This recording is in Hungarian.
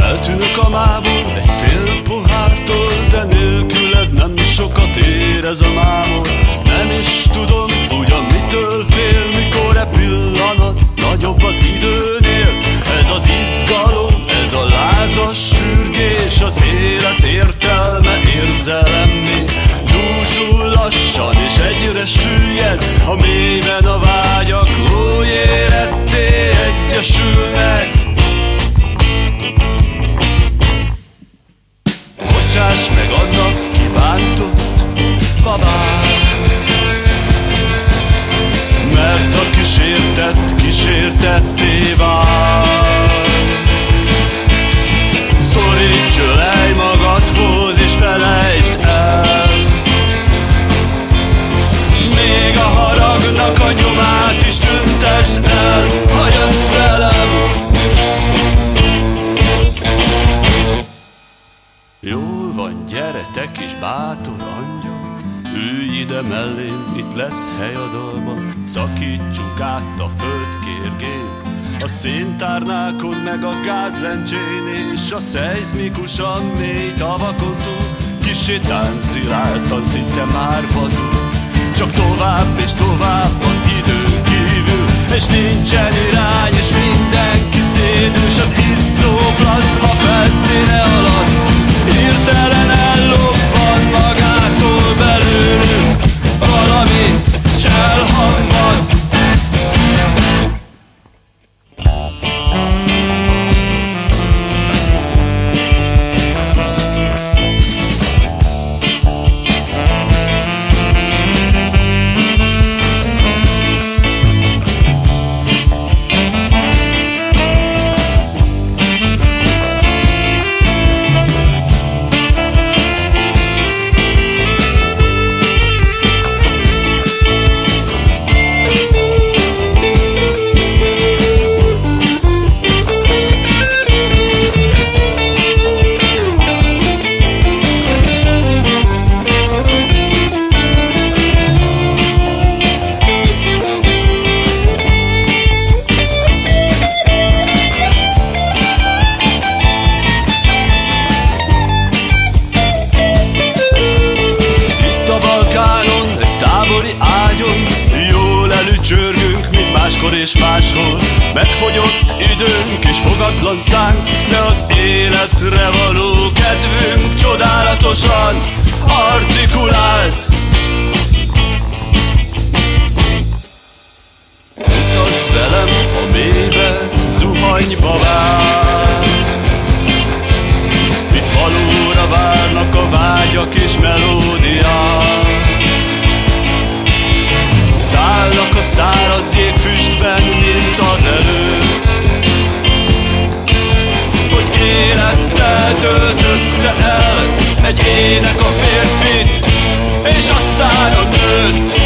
Eltűnök a mából egy fél pohártól, de nélküled nem sokat ér ez a mámor. Nem is tudom ugyan mitől fél, mikor e pillanat nagyobb az időnél. Ez az izgalom, ez a lázas sürgés, az élet értelme érzelemmé. Dúsul lassan és egyre süllyed, a mélyben a vágyak lóéretté egyesülnek. Bocsáss meg annak, ki bántott, ha bár, mert a kísértett kísértetté vár. Szoríts, ölelj magadhoz és felejtsd el, még a haragnak a nyomát is tüntesd el, ha jössz velem. Jól van, gyere te kis bátor angyal, ülj ide mellém, itt lesz hely a dalban. Szakítsunk át a földkérgén, a széntárnákon meg a gázlencsén, és a szeizmikusan mély tavakon túl, kissé tánziláltan, szinte már vadul. Csak tovább és tovább az időn kívül, és nincsen irány, és mindenki szédül, s az izzó plazma felszíne alatt hirtelen ellobban magától belőlünk valami cselhamvad. Jól előcsörgünk, mint máskor és máshol. Megfogyott időnk és fogatlan szánk, de az életre való kedvünk csodálatosan artikulált. Utazz velem a mélybe, zuhanyba vár, itt valóra várnak a vágyak és melódiák. Szállnak a száraz jégfüstben, mint az előtt, hogy élettel töltötte el egy ének a férfit, és aztán a nőt.